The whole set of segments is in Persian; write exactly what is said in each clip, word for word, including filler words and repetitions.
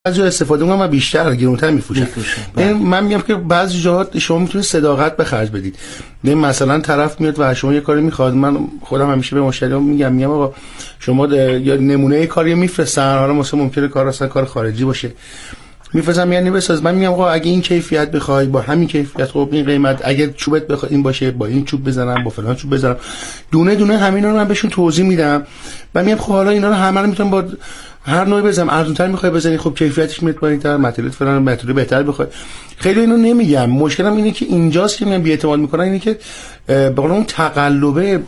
بعضی استفاده می‌کنن و بیشتر گرونتر می‌فروشن. من میگم که بعضی جاها شما میتونید صداقت به خرج بدید. ببین مثلا طرف میاد و شما یه کاری میخواد، من خودم همیشه به مشتریام میگم میگم آقا شما یا نمونه کاری میفرستن، حالا مثلا ممکنه کار اصلا کار خارجی باشه، میفرستم یعنی بساز. من میگم آقا اگه این کیفیت بخوای با همین کیفیت، خب این قیمت، اگه چوبت بخواد این باشه با این چوب بزنم، با فلان چوب بزنم، دونه دونه همینا رو من بهشون توضیح میدم. و میگم خب حالا اینا رو همه رو میتونم با هر نوعی بزنم، ارزان‌تر میخوای بزنی خب کیفیتش میاد بالاتر، متریال فلان متریال بهتر بخوای. خیلی اینو نمیگم. مشکلم اینه که اینجاست که من بی‌اعتماد میکنن، اینه که به قول اون تقلبه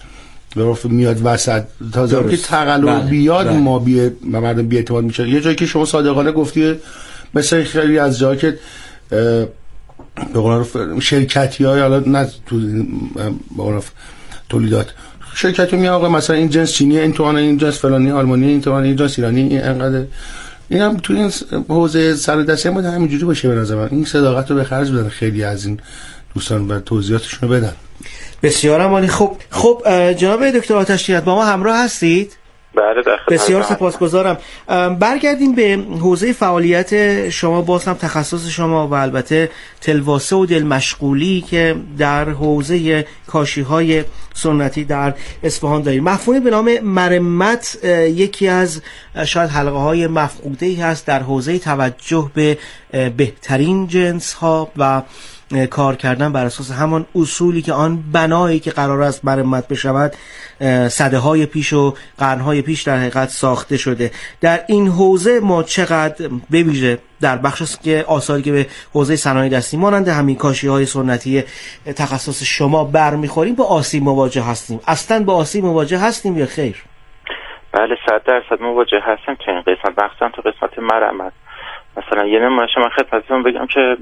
برف میاد وسط. تازه که تقلب بیاد بله. ما بی مردم بی‌اعتماد میشه. یه جایی که شما صادقانه گفتی، مثلا خیلی از جاها که به قول شرکتی‌های حالا نه تو به قول تولیدات شرکتی میاد آقا مثلا این جنس چینی، این توانه، این جنس فلانی آلمانی، این توانه، این جنس ایرانی، این انقدر. اینم تو این حوزه سر دستی بود همینجوری باشه. به نظر من این صداقت رو به خرج بدن خیلی از این دوستان و توضیحاتشون رو بدن. بسیار عالی. خب خب جناب دکتر آتش نینت با ما همراه هستید؟ بله بسیار سپاسگزارم. برگردیم به حوزه فعالیت شما، باز هم تخصص شما و البته تلواسه و دل مشغولی که در حوزه کاشی‌های سنتی در اصفهان دارید. مفهومی به نام مرمت یکی از شاید حلقه‌های مفقوده‌ای هست در حوزه توجه به بهترین جنس‌ها و کار کردن بر اساس همان اصولی که آن بنایی که قرار است مرمت بشود سده های پیش و قرن های پیش در حقیقت ساخته شده. در این حوزه ما چقدر به ویژه در بخشی که آثاری که به حوزه صنایع دستی مانند همین کاشی های سنتی تخصص شما برمیخوریم با آسیب مواجه هستیم؟ اصلا با آسیب مواجه هستیم یا خیر؟ بله صد درصد مواجه هستیم تو این قسمت، مخصوصا تو قسمت مرمت. مثلا یه نمونهش من خدمتتون بگم که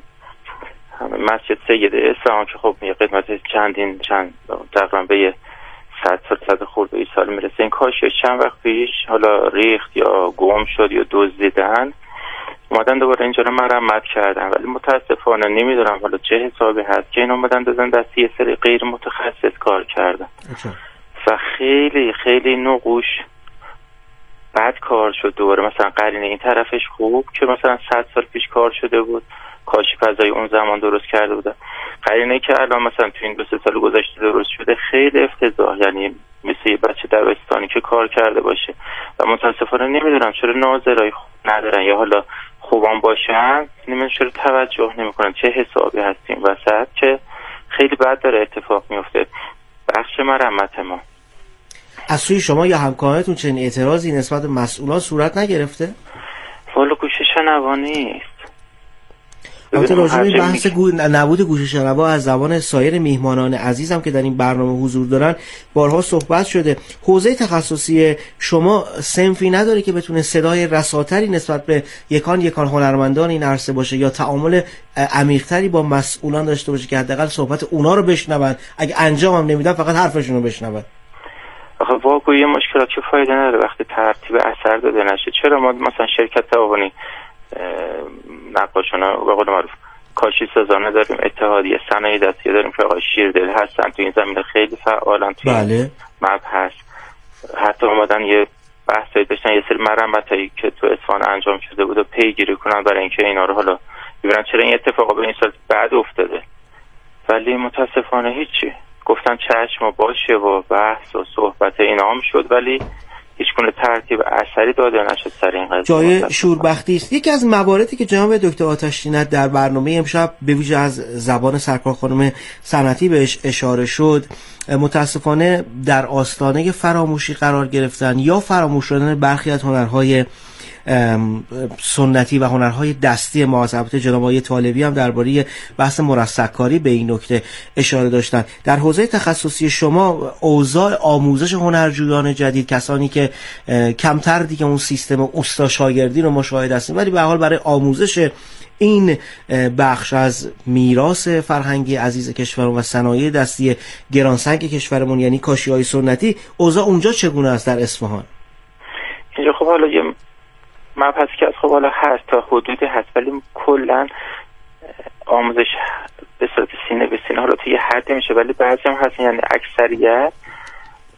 مسجد سید اصفهان که خب یه قدمت چندین چند تقریبا به صد سال صد خورده ای سال میرسه، این کاشی چند وقت پیش حالا ریخت یا گم شد یا دزدیدن، اومدن دوباره اینجا رو مرمت کردن. ولی متاسفانه نمیدونم حالا چه حسابی هست که این اومدن دادن دستی یه سری غیر متخصص کار کردن و خیلی خیلی نقوش بد کار شد دوباره. مثلا قرینه این طرفش خوب که مثلا صد سال پیش کار شده بود، کاشی فضای اون زمان درست کرده بودن. قرینه که الان مثلا تو این دو سه سال گذشته درست شده خیلی افتضاح، یعنی مثل یه بچه دبستانی که کار کرده باشه. و متاسفانه نمیدونم چرا ناظرای خوب ندارن یا حالا خوبان باشن، نمیدونم چرا توجه نمیکنن چه حسابی هستیم وسط که خیلی بد داره اتفاق میفته. بخش مرمت ما از سوی شما یا همکارانتون چنین اعتراضی نسبت به مسئولان صورت نگرفته؟ والا گوش شنوا نیست. البته راجع به بحث گو... نبود گوش شنوا از زبان سایر میهمانان عزیزم که در این برنامه حضور دارن بارها صحبت شده. حوزه تخصصی شما صنفی نداره که بتونه صدای رساتری نسبت به یکان یکان هنرمندان این عرصه باشه یا تعامل عمیق‌تری با مسئولان داشته باشه که حداقل صحبت اونا رو بشنون، اگه انجام هم نمیدن فقط حرفشون رو بشنون؟ آخه واقعا یه مشکلات که فایده نداره وقتی ترتیب اثر داده نشه. چرا ما مثلا شرکت تعاونی نقاشانه به قول معروف کاشی سازانه داریم، اتحادیه صنایع دستی داریم که آقای شیردل هستن تو این زمینه خیلی فعالن تو بله. مبحث. حتی اومدن یه بحثایی داشتن یه سری مرمتایی که تو اصفهان انجام شده بود و پیگیری کنن برای اینکه اینا رو حالا ببینن چرا این اتفاقا به این سال بعد افتاده. ولی متاسفانه هیچی، گفتن چشم و باشه و بحث و صحبت اینا هم شد ولی هیچ گونه ترتیب اثری داده نشد سر این قضیه. جای شوربختی است. یکی از مواردی که جناب دکتر آتش نینت در برنامه امشب به ویژه از زبان سرکار خانم صنعتی بهش اشاره شد، متاسفانه در آستانه فراموشی قرار گرفتن یا فراموش شدن برخی از هنرهای سنتی و هنرهای دستی ما. البته جناب آقای طالبی هم درباره بحث مرصع‌کاری به این نکته اشاره داشتن. در حوزه تخصصی شما اوضاع آموزش هنرجویان جدید، کسانی که کمتر دیگه اون سیستم اوستا شاگردی رو مشاهده هستیم ولی به هر حال برای آموزش این بخش از میراث فرهنگی عزیز کشورمون و صنایع دستی گرانسنگ کشورمون یعنی کاشی‌های سنتی، اوضاع اونجا چگونه است در اصفهان؟ اینجا خب حالا یه مبحثی که از خب حالا هست تا حدودی هست ولی کلا آموزش به صورت سینه به سینه حالا تو یه حدی میشه ولی بعضی هم هستن، یعنی اکثریت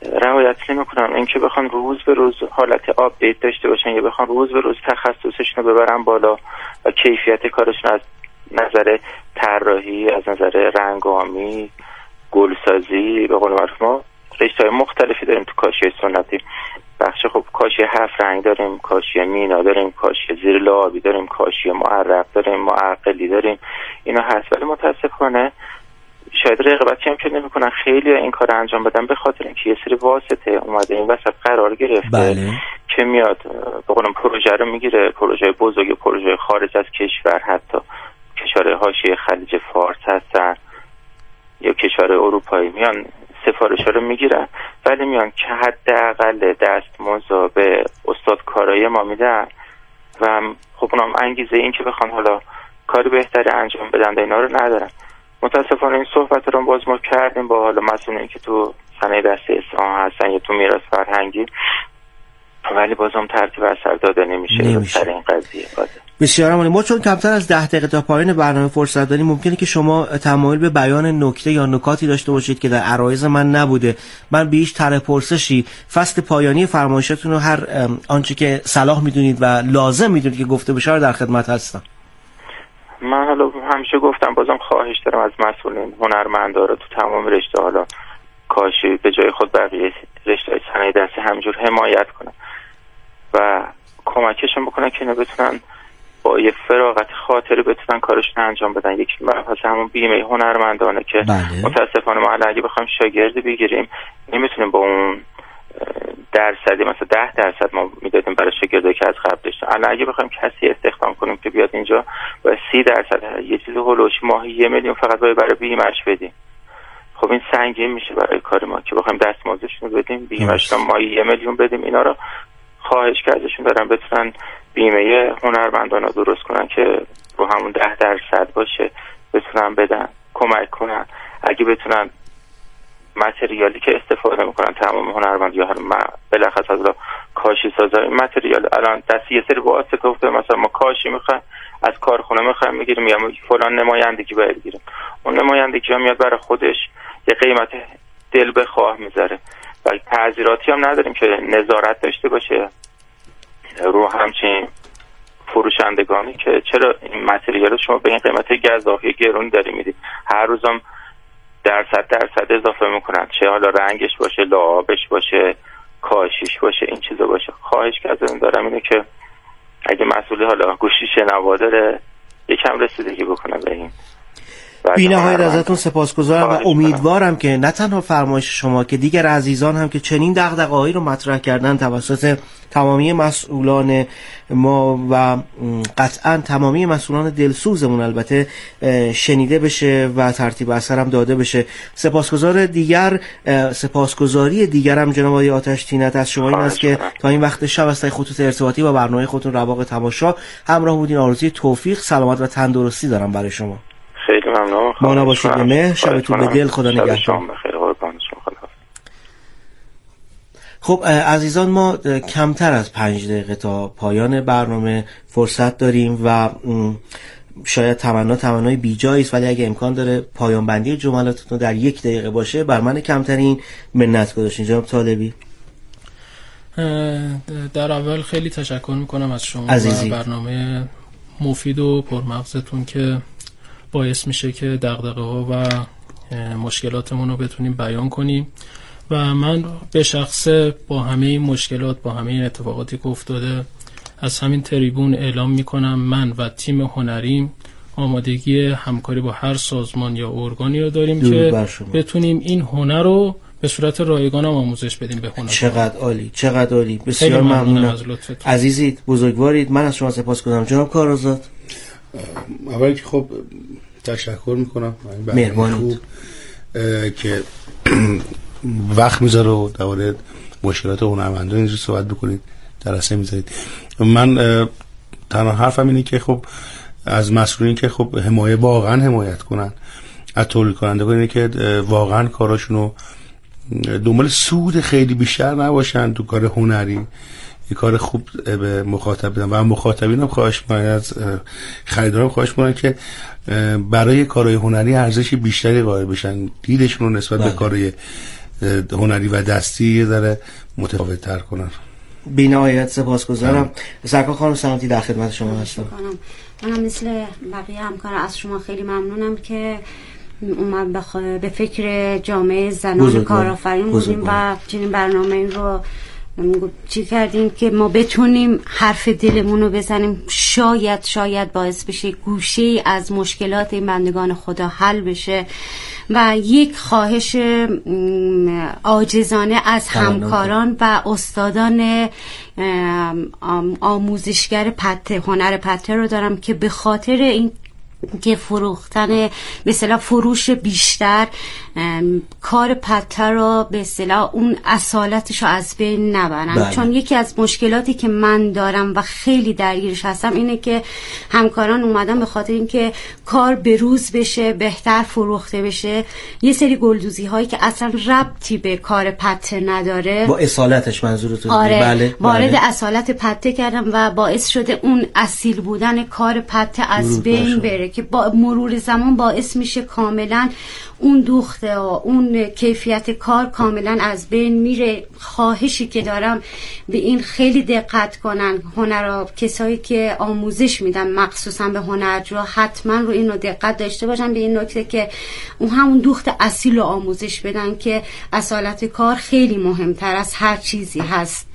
رعایت نمی‌کنن. اینکه بخوان روز به روز حالت آپدیت داشته باشن یا بخوان روز به روز تخصصشون رو ببرن بالا و کیفیت کارشون از نظر طراحی، از نظر رنگ‌آمیز، گلسازی، به قول معروف ما رشته‌های مختلفی داریم تو کاشی سنتی. بخش خب کاشی هفت رنگ داریم، کاشی مینا داریم، کاشی زیر لعابی داریم، کاشی معرق داریم، معقلی داریم. اینا هست، ولی متاسفانه شاید رقابتی هم که نمی‌کنن خیلی این کار انجام بدن به خاطر اینکه یه سری واسطه اومده این وسط قرار گرفته. بله. که میاد به قولم پروژه رو میگیره، پروژه بزرگ، پروژه خارج از کشور، حتی کشور حاشیه خلیج فارس هستن یا کشور اروپایی، میان سفارش رو میگیرن ولی میان که حداقل دستمزد به استادکارای ما میدن و خب اونم انگیزه این که بخوان حالا کاری بهتری انجام بدن اینا رو ندارن. متاسفانه این صحبت رو باز ما کردیم با حالا مسئولین که تو صنایع دستی اصفهان هستن یا تو میراث فرهنگی، ولی بازم ترتیب اثر داده نمیشه, نمیشه. سر این قضیه بازه. بسیار عالی. ما چون کمتر از ده دقیقه تا پایان برنامه فرصت داریم، ممکنه که شما تمایل به بیان نکته یا نکاتی داشته باشید که در عرایض من نبوده. من به هیچ طرح پرسشی فصل پایانی فرمایشاتون رو هر آنچه که صلاح میدونید و لازم میدونید که گفته بشه رو در خدمت هستم. من حالا همیشه گفتم بازم خواهش دارم از مسئولین هنرمندا رو تو تمام رشته حالا کاشی به جای خود بقیه رشته صنایع دستی همینجور حمایت کنن و کمکشون بکنن که اینا بتونن با یه فراغت خاطری بتونن کارشون انجام بدن. یکی مبحث همون بیمه هنرمندانه که بله. متاسفانه ما الان اگه بخوایم شاگردی بگیریم نمیتونیم با اون درصدی مثلا ده درصد ما میدادیم برای شاگردایی که از قبل داشتن. الان اگه بخوایم کسی استخدام کنیم که بیاد اینجا با سی درصد یه چیز هولوش ماهی یه میلیون فقط باید برای بیمه‌اش بدیم. خب این سنگین میشه برای کار ما که بخوایم دستمزدشون رو بدیم، بیمه‌اش رو ماهی یه میلیون بدیم. اینا رو خواهش کردشون دارن بتونن بیمه هنرمندان رو درست کنن که رو همون ده درصد باشه، بتونن بدن، کمک کنن. اگه بتونن متریالی که استفاده میکنن تمام هنرمند یا بلخص از کاشی سازا این متریال الان دست یه سری واسطه گفته مثلا ما کاشی میخوایم از کارخونه میخوایم میگیریم یا فلان نمایندگی باید بگیریم، اون نمایندگی هم میاد برای خودش یه قیمت دل بخواه میذاره و تعذیراتی هم نداریم که نظارت داشته باشه رو همچین فروشندگانی که چرا این متریال شما به این قیمت گزافی گرون داری میدی، هر روزم درصد درصد اضافه میکنن، چه حالا رنگش باشه، لعابش باشه، کاشیش باشه، این چیزا باشه. خواهش کردم دارم اینه که اگه مسئولی حالا گوشی شنوا داره یکم رسیدگی بکنه به این. بی نهایت ازتون سپاسگزارم و امیدوارم که نه تنها فرمایش شما که دیگر عزیزان هم که چنین دغدغه‌هایی رو مطرح کردن توسط تمامی مسئولان ما و قطعا تمامی مسئولان دلسوزمون البته شنیده بشه و ترتیب اثر هم داده بشه. سپاسگزار دیگر سپاسگزاری دیگرم جناب آقای آتش طینت از شما این است که تا این وقت شب از خطوط ارتباطی و برنامه خودتون رواق تماشا همراه بودین. آرزوی توفیق، سلامت و تندرستی دارم برای شما. خیلی ممنون. مانا باشید به مهر، شبتون به دل، خدا نگهدار. خب عزیزان، ما کمتر از پنج دقیقه تا پایان برنامه فرصت داریم و شاید تمنا تمنای بیجایی است، ولی اگه امکان داره پایان بندی جملاتتون در یک دقیقه باشه بر من کمترین منت گذاشتین. جناب طالبی، در اول خیلی تشکر میکنم از شما عزیزی. و برنامه مفید و پرمغزتون که باعث میشه که دغدغه‌ها و مشکلاتمون رو بتونیم بیان کنیم و من به شخصه با همه این مشکلات، با همه این اتفاقاتی که افتاده از همین تریبون اعلام میکنم من و تیم هنریم آمادگی همکاری با هر سازمان یا ارگانی رو داریم که بتونیم این هنر رو به صورت رایگان هم آموزش بدیم به هنر. چقدر عالی، چقدر عالی. بسیار ممنونم. عزیزید، بزرگوارید. من از شما سپاسگزارم. جناب کارآزاد. اولی که خب تشکر میکنم مهربانید که وقت میذاره و درباره مشکلات هنرمندان اینجوری صحبت بکنید، جلسه میذارید. من تنها حرفم اینه که خب از مسئولین که خب حمایت واقعا حمایت کنن از تولید کنندگان، اینه که واقعا کاراشونو دنبال سود خیلی بیشتر نباشن تو کار هنری، یه کار خوب به مخاطب بدن و مخاطبین هم خواهش می‌کنم، از خریداران خواهش می‌کنم که برای کارهای هنری ارزش بیشتری قائل بشن، دیدشون رو نسبت بله. به کارهای هنری و دستی یه ذره متفاوت‌تر کنن. بی‌نهایت سپاسگزارم. سرکار خانم سلامتی در خدمت شما هستم. منم مثل بقیه همکارا از شما خیلی ممنونم که اومد بخ... به فکر جامعه زنان کارآفرین بودیم و چنین برنامه این رو چی کردیم که ما بتونیم حرف دلمون رو بزنیم، شاید شاید باعث بشه گوشه از مشکلات این بندگان خدا حل بشه و یک خواهش عاجزانه از همکاران و استادان آموزشگر پته، هنر پته رو دارم که به خاطر این که فروختن به اصطلاح فروش بیشتر کار پته رو به اصطلاح اون اصالتش رو از بین نبرن. بله. چون یکی از مشکلاتی که من دارم و خیلی درگیرش هستم اینه که همکاران اومدن به خاطر اینکه کار به روز بشه، بهتر فروخته بشه، یه سری گلدوزی هایی که اصلا ربطی به کار پته نداره با اصالتش منظورتون؟ آره بله. وارد بله. اصالت پته کردم و باعث شده اون اصیل بودن کار پته از بین بره که با مرور زمان باعث میشه کاملا اون دوخته و اون کیفیت کار کاملا از بین میره. خواهشی که دارم به این خیلی دقت کنن هنرا، کسایی که آموزش میدن مخصوصا به هنرجو، حتما رو این رو دقت داشته باشن به این نکته که اون همون دوخت اصیل رو آموزش بدن که اصالت کار خیلی مهمتر از هر چیزی هست.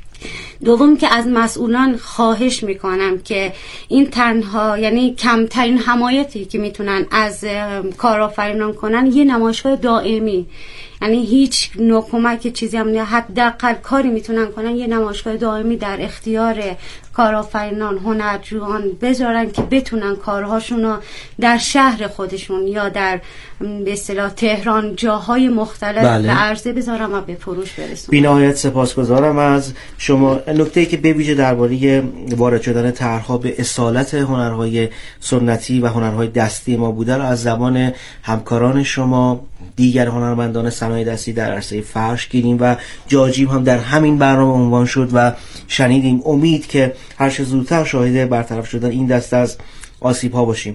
دوم که از مسئولان خواهش میکنم که این تنها یعنی کمترین حمایتی که میتونن از کارآفرینان کنن یه نمایشگاه دائمی، یعنی هیچ نوع کمک چیزی هم نه، حداقل کاری میتونن کنن یه نمایشگاه دائمی در اختیار کارآفرینان هنرجویان بذارن که بتونن کارهاشون رو در شهر خودشون یا در به اصطلاح تهران جاهای مختلف بله. به عرضه بذارن و به فروش برسونن. بی‌نهایت سپاسگزارم از شما. نکته‌ای که به ویژه درباره وارد شدن طرح‌ها به اصالت هنرهای سنتی و هنرهای دستی ما بوده رو از زبان همکاران شما دیگر هنرمندان صنایع دستی در عرصه فرش گیریم و جاجیم هم در همین برنامه عنوان شد و شنیدیم. امید که هر چه زودتر شاهد برطرف شدن این دسته از آسیب ها باشیم.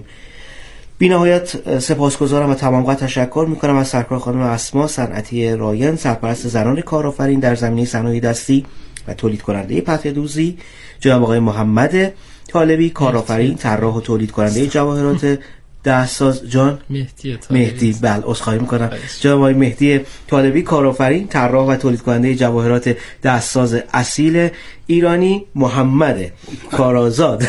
بی‌نهایت سپاسگزارم و تمام قد تشکر میکنم از سرکار خانم اسما صنعتی رایان، سرپرست زنان کارآفرین در زمینه صنایع دستی و تولید کننده پته دوزی، جناب آقای محمد طالبی کارآفرین، طراح و تولید کننده جواهرات دستساز، جان مهدی مهدی بله عذرخواهی میکنم جناب آقای مهدی طالبی کارآفرین، طراح و تولید کننده جواهرات دستساز اصیل ایرانی، محمد کارآزاد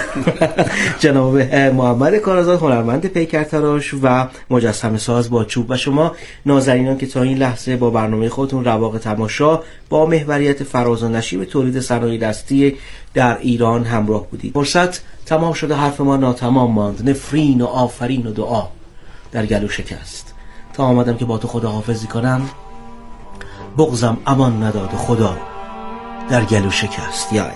جناب محمد کارآزاد هنرمند پیکرتراش و مجسمه ساز با چوب و شما نازنینان که تا این لحظه با برنامه خودتون رواق تماشا با محوریت فراز و نشیب تولید صنایع دستی در ایران همراه بودید. فرصت تمام شده، حرف ما ناتمام ماند. نفرین و آفرین و دعا در گلو شکست. تا آمدم که با تو خداحافظی کنم، بغضم امان نداد خدا در گلو شکست. یا علی.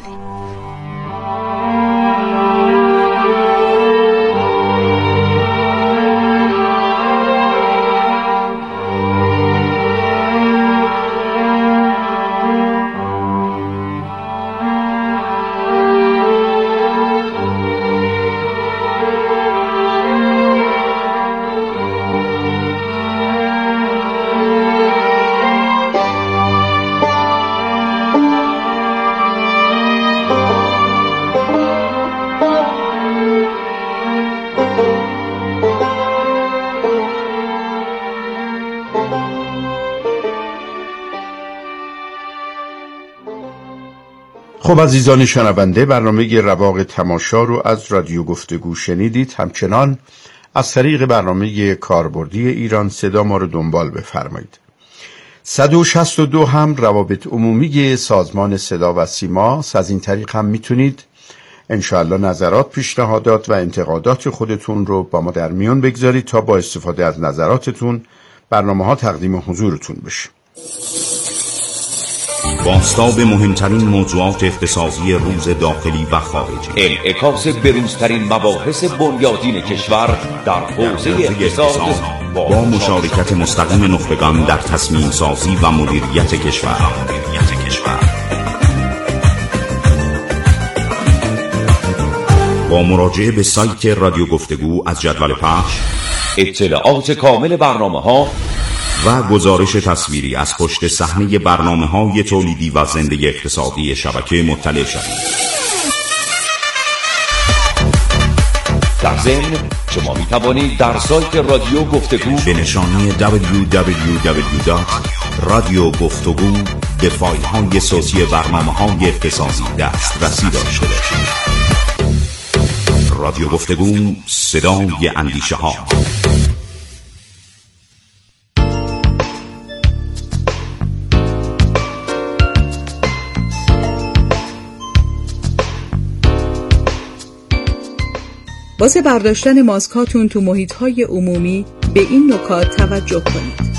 خب عزیزان شنونده، برنامه رواق تماشا رو از رادیو گفتگو شنیدید. همچنان از طریق برنامه کاربردی ایران صدا ما رو دنبال بفرمایید. صد و شصت و دو هم روابط عمومی سازمان صدا و سیما. از این طریق هم میتونید انشاءالله نظرات، پیشنهادات و انتقادات خودتون رو با ما در میون بگذارید تا با استفاده از نظراتتون برنامه ها تقدیم حضورتون بشه. بازتاب مهمترین موضوعات اقتصادی روز داخلی و خارجی، انعکاس بروزترین مباحث بنیادین کشور در حوزه اقتصاد با مشارکت مستقیم نخبگان در تصمیم سازی و مدیریت کشور. با مراجعه به سایت رادیو گفتگو از جدول پخش، اطلاعات کامل برنامه ها و گزارش تصویری از پشت صحنه برنامه‌های تولیدی و زنده اقتصادی شبکه مطلع شوید. در ضمن شما می توانید در سایت رادیو گفتگو به نشانی دبلیو دبلیو دبلیو دات رادیو گفتگو به فایل های صوتی برنامه‌های اقتصادی دسترسی داشته باشید. رادیو گفتگو، صدای اندیشه ها. واسه برداشتن ماسکاتون تو محیط‌های عمومی به این نکات توجه کنید.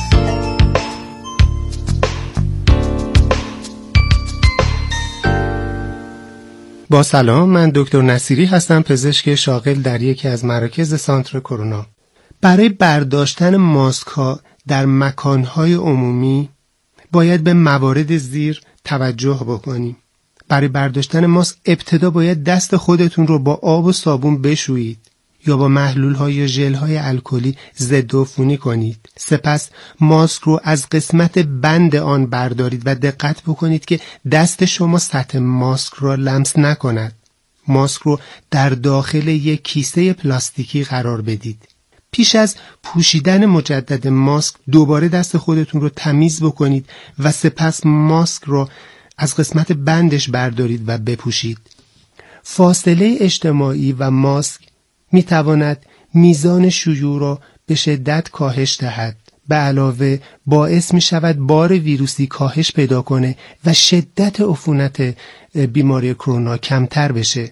با سلام، من دکتر نصیری هستم، پزشک شاغل در یکی از مراکز سانتر کرونا. برای برداشتن ماسک‌ها در مکان‌های عمومی باید به موارد زیر توجه بکنیم. برای برداشتن ماسک ابتدا باید دست خودتون رو با آب و صابون بشویید یا با محلول‌ها یا ژل‌های الکلی ضد عفونی کنید. سپس ماسک رو از قسمت بند آن بردارید و دقت بکنید که دست شما سطح ماسک را لمس نکند. ماسک رو در داخل یک کیسه پلاستیکی قرار بدید. پیش از پوشیدن مجدد ماسک دوباره دست خودتون رو تمیز بکنید و سپس ماسک رو از قسمت بندش بردارید و بپوشید. فاصله اجتماعی و ماسک می تواند میزان شیوع را به شدت کاهش دهد. به علاوه باعث می شود بار ویروسی کاهش پیدا کنه و شدت عفونت بیماری کرونا کمتر بشه.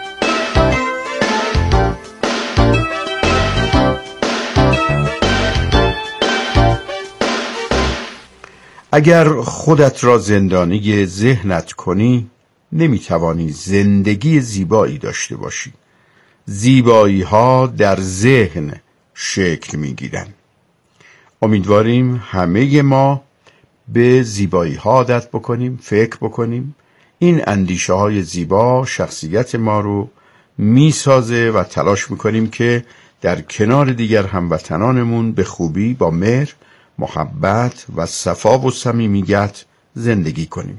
اگر خودت را زندانی ذهنت کنی نمیتوانی زندگی زیبایی داشته باشی. زیبایی ها در ذهن شکل میگیرن. امیدواریم همه ما به زیبایی ها عادت بکنیم، فکر بکنیم. این اندیشه های زیبا شخصیت ما رو میسازه و تلاش میکنیم که در کنار دیگر هموطنانمون به خوبی با مهر، محبت و صفا و صمیمیت زندگی کنیم.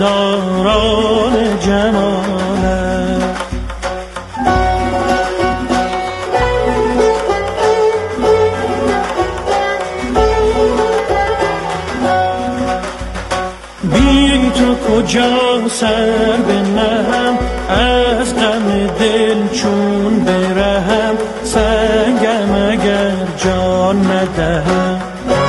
هزاران جمالت. بی تو کجا سر بنهم، از غم دل چون برهم، سنگم اگر جان ندهم.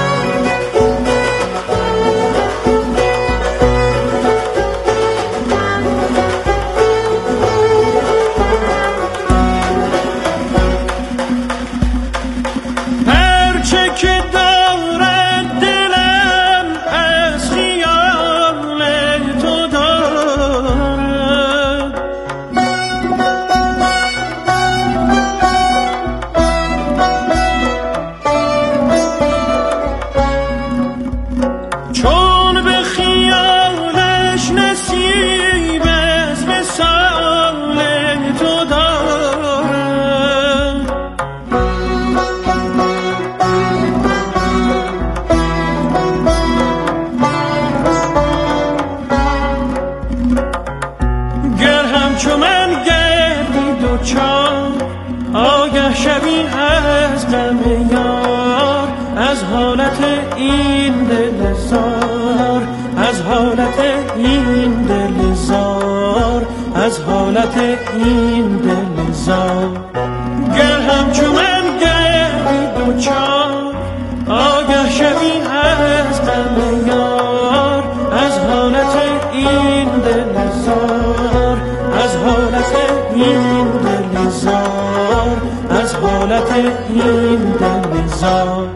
این دل زار گر همچو من گردی دوچار، آگه شوی از غم یار، از حالت این دل زار، از حالت این دل زار، از حالت این دل زار.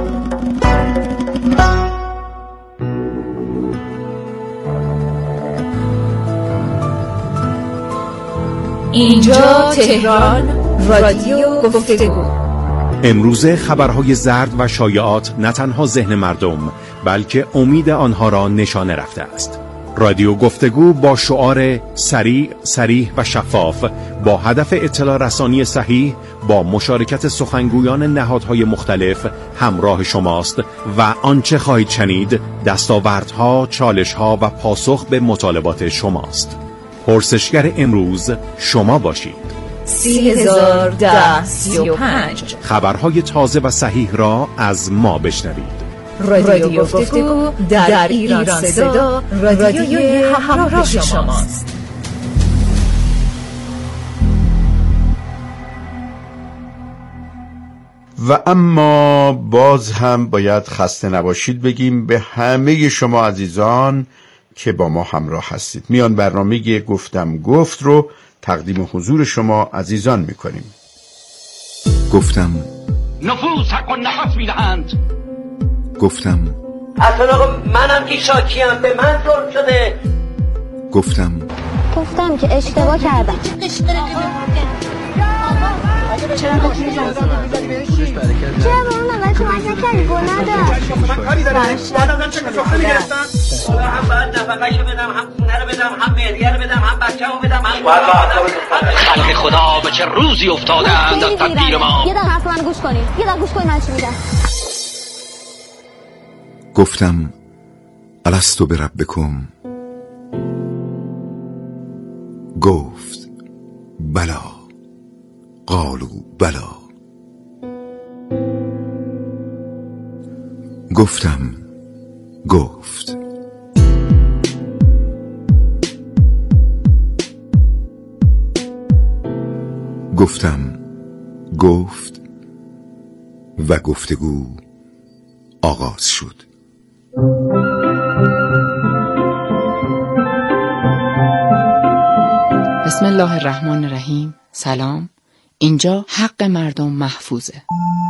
اینجا تهران، رادیو گفتگو. امروزه خبرهای زرد و شایعات نه تنها ذهن مردم بلکه امید آنها را نشانه رفته است. رادیو گفتگو با شعار سریع، صریح و شفاف با هدف اطلاع رسانی صحیح با مشارکت سخنگویان نهادهای مختلف همراه شماست و آنچه خواهید شنید دستاوردها، چالشها و پاسخ به مطالبات شماست. پرسشگر امروز شما باشید. سی هزار ده سی و پنج خبرهای تازه و صحیح را از ما بشنوید. رادیو گفتگو در ایران صدا، رادیوی همراه شماست. و اما باز هم باید خسته نباشید بگیم به همه شما عزیزان که با ما همراه هستید. میان برنامه گفتم گفت رو تقدیم حضور شما عزیزان میکنیم. گفتم نفوس حق و نفس میدهند. گفتم اصلا آقا منم که شاکیم، به من ظلم شده. گفتم گفتم که اشتباه کردم. چرا با اون اول کمک نکردی؟ گناه داشت. من کاری دارم. بعد ازم چه کسوخته میگرفتن؟ هم باید نفقهشو بدم، هم خونه رو بدم، هم مهریه رو بدم، هم بچه‌مو بدم، هم خلق خدا به چه روزی افتادند از تدبیر ما. یه دقیقه حرف من گوش کنید. یه دقیقه گوش کنید من چی میگم. گفتم الستو بربکم. گفت بلا. قالوا بلا. گفتم گفت. گفتم گفت و گفتگو آغاز شد. بسم الله الرحمن الرحیم. سلام. اینجا حق مردم محفوظه.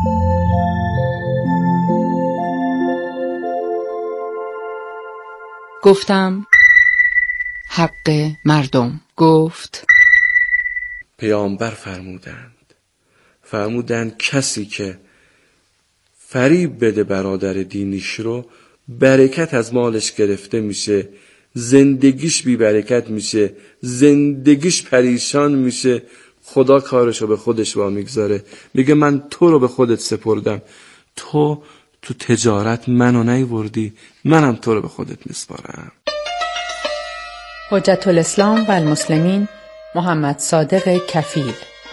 گفتم حق مردم. گفت پیامبر فرمودند فرمودند کسی که فریب بده برادر دینیش رو، برکت از مالش گرفته میشه، زندگیش بی برکت میشه، زندگیش پریشان میشه. خدا کارشو به خودش وا میگذاره، میگه من تو رو به خودت سپردم، تو تو تجارت منو نیوردی، منم تو رو به خودت میسپارم. حجت الاسلام و المسلمین محمد صادق کفیل.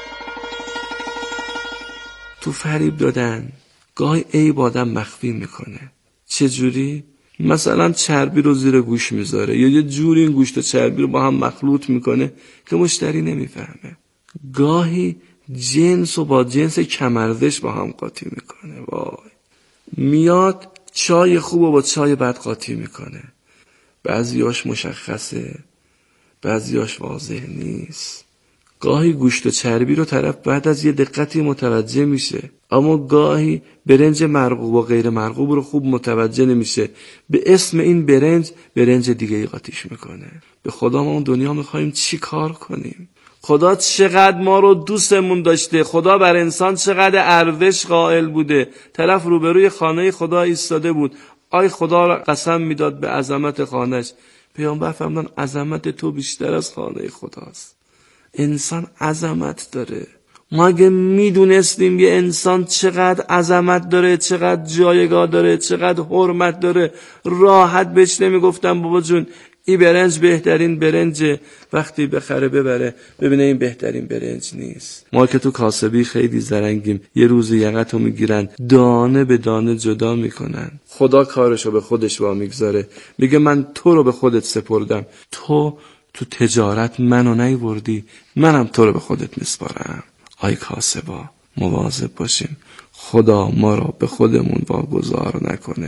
تو فریب دادن گاهی عیب آدم مخفی میکنه. چه جوری؟ مثلا چربی رو زیر گوش میذاره یا یه جوری این گوشت و چربی رو با هم مخلوط میکنه که مشتری نمیفهمه. گاهی جنس و با جنس کمرزش با هم قاطی میکنه. وای. میاد چای خوب و با چای بد قاطی میکنه. بعضیاش مشخصه، بعضیاش واضح نیست. گاهی گوشت و چربی رو طرف بعد از یه دقتی متوجه میشه، اما گاهی برنج مرغوب و غیر مرغوب رو خوب متوجه نمیشه. به اسم این برنج برنج دیگه ای قاطیش میکنه. به خدا ما اون دنیا میخوایم چی کار کنیم؟ خدا چقدر ما رو دوستمون داشته، خدا بر انسان چقدر ارزش قائل بوده. طرف روبروی خانه خدا ایستاده بود، آی خدا را قسم میداد به عظمت خانهش. پیامبر فرمودن عظمت تو بیشتر از خانه خداست. انسان عظمت داره. ما اگه میدونستیم یه انسان چقدر عظمت داره، چقدر جایگاه داره، چقدر حرمت داره، راحت بهش نمیگفتم بابا جون این برنج بهترین برنجه، وقتی بخره ببره ببینه این بهترین برنج نیست. ما که تو کاسبی خیلی زرنگیم، یه روز یقتو میگیرن دانه به دانه جدا میکنن. خدا کارشو به خودش وا میگذاره، میگه من تو رو به خودت سپردم، تو تو تجارت منو نیوردی، منم تو رو به خودت میسپارم. آی کاسبا مواظب باشیم خدا ما رو به خودمون واگذار نکنه.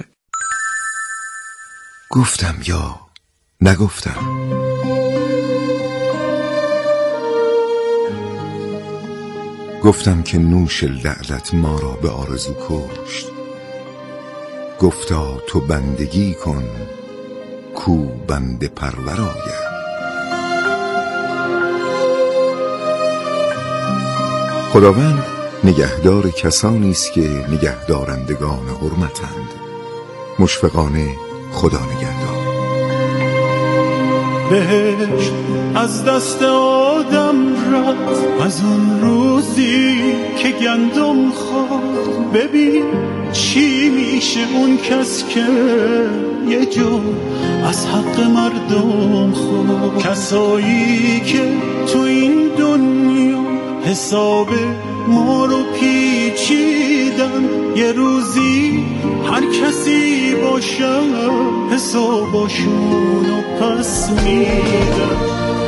گفتم یا نگفتم؟ گفتم که نوش لعلت ما را به آرزو کشت. گفتا تو بندگی کن کو بنده پرور آید. خداوند نگهدار کسانی است که نگهدارندگان حرمتند. مشفقانه خدا نگهدار. بهشت از دست آدم رفت از اون روزی که گندم خورد. ببین چی میشه اون کس که یه جو از حق مردم خورد. کسایی که تو این دنیا حساب ما رو پیچیدن، یه روزی هر کسی باشه حساباشونو پس میدن.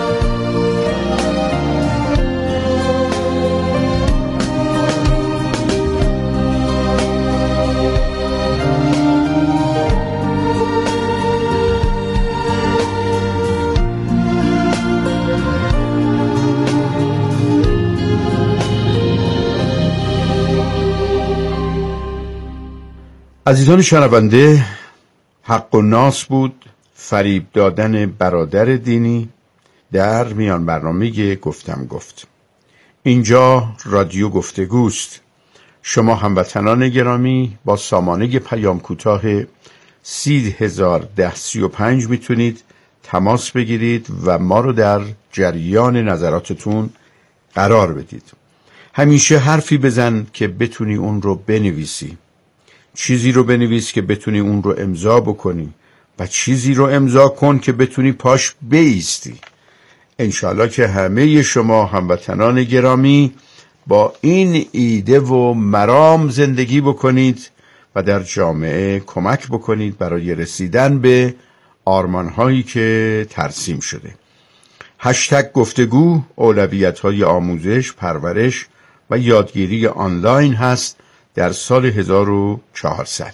عزیزان شنونده، حق و ناس بود فریب دادن برادر دینی در میان برنامه گفتم گفت. اینجا رادیو گفتگوست. شما هموطنان گرامی با سامانه پیام کوتاه سی هزار ده سی و پنج میتونید تماس بگیرید و ما رو در جریان نظراتتون قرار بدید. همیشه حرفی بزن که بتونی اون رو بنویسی، چیزی رو بنویس که بتونی اون رو امضا بکنی و چیزی رو امضا کن که بتونی پاش بایستی. انشالله که همه شما هموطنان گرامی با این ایده و مرام زندگی بکنید و در جامعه کمک بکنید برای رسیدن به آرمان‌هایی که ترسیم شده. هشتگ گفتگو اولویت‌های آموزش، پرورش و یادگیری آنلاین هست در سال هزار و چهارصد.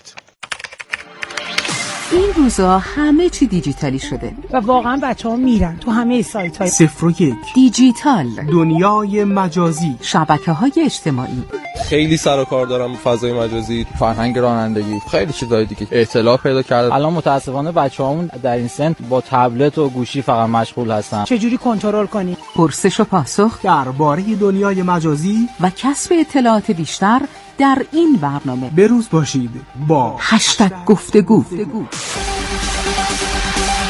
این روزا همه چی دیجیتالی شده و واقعا بچه ها میرن تو همه سایت های صفر و یک، دیجیتال، دنیای مجازی، شبکه های اجتماعی. خیلی سر و کار دارم فضای مجازی، فرهنگ رانندگی، خیلی چیزای دیگه اطلاع پیدا کرده. الان متاسفانه بچه‌هامون در این سن با تبلت و گوشی فقط مشغول هستن. چجوری کنترل کنی؟ پرسش و پاسخ درباره دنیای مجازی و کسب اطلاعات بیشتر در این برنامه. بروز باشید با هشتگ گفتگو.